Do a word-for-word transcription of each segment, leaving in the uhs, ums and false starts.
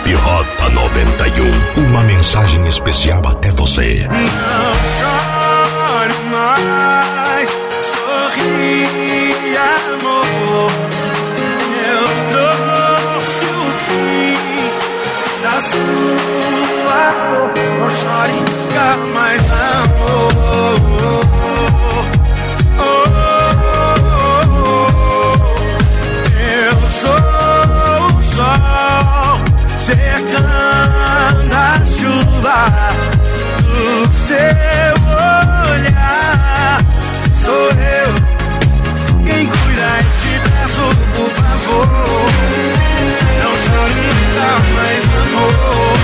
Equipe Rota noventa e um. Uma mensagem especial até você. Não chore mais, sorri, amor. Eu trouxe o fim da sua dor. Não chore nunca mais, amor. Secando a chuva do seu olhar. Sou eu quem cuida e te peço, por favor, não chore nunca mais, amor.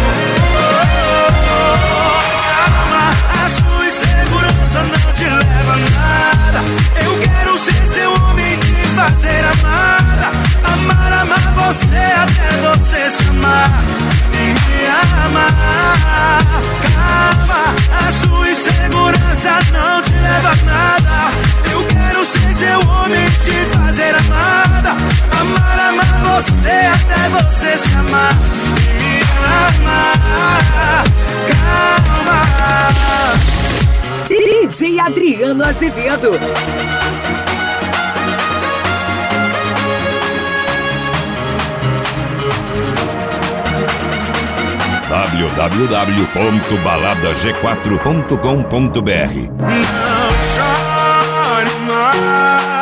Calma, a sua insegurança não te leva a nada. Eu quero ser seu homem, te fazer amada. Amar, amar você até você se amar e me amar. Calma, a sua insegurança não te leva a nada. Eu quero ser seu homem, te fazer amada. Amar, amar você até você se amar e me amar. Calma. D J Adriano Azevedo. w w w ponto balada g quatro ponto com ponto b r. Não chore mais.